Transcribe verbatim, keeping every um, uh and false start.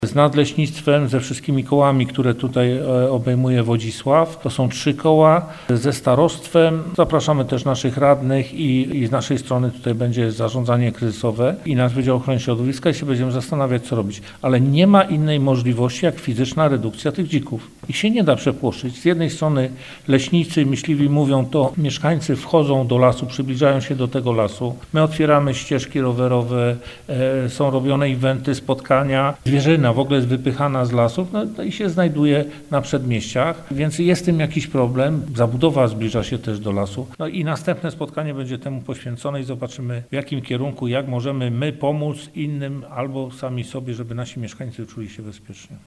Z nadleśnictwem, ze wszystkimi kołami, które tutaj obejmuje Wodzisław. To są trzy koła. Ze starostwem zapraszamy też naszych radnych i, i z naszej strony tutaj będzie zarządzanie kryzysowe i nasz Wydział Ochrony Środowiska i się będziemy zastanawiać, co robić. Ale nie ma innej możliwości jak fizyczna redukcja tych dzików. Ich się nie da przepłoszyć. Z jednej strony leśnicy, myśliwi mówią to, mieszkańcy wchodzą do lasu, przybliżają się do tego lasu. My otwieramy ścieżki rowerowe, e, są robione eventy, spotkania. Zwierzyna w ogóle jest wypychana z lasów no, i się znajduje na przedmieściach, więc jest tym jakiś problem. Zabudowa zbliża się też do lasu. No i następne spotkanie będzie temu poświęcone i zobaczymy w jakim kierunku, jak możemy my pomóc innym albo sami sobie, żeby nasi mieszkańcy czuli się bezpiecznie.